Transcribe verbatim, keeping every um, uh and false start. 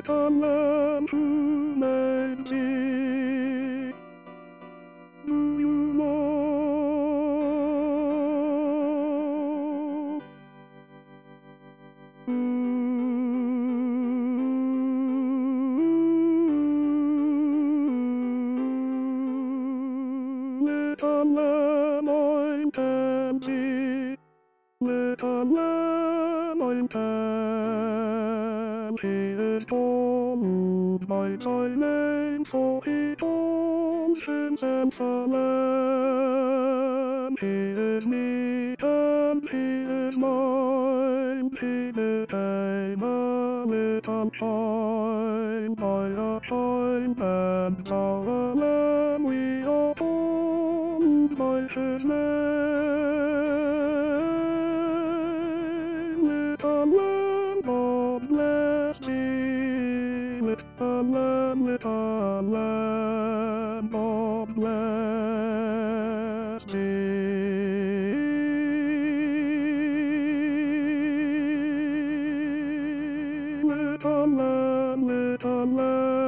little lamb who made thee. Do you know? Little lamb, I'm tempted. Little lamb, I'm tempted. He is called by thy name, for he owns himself a lamb. He is meek and he is mine. He became a little child by a child, and now a lamb we are called by his name. Little lamb, God bless thee. Little lamb, little lamb, God bless thee. Little lamb, little lamb.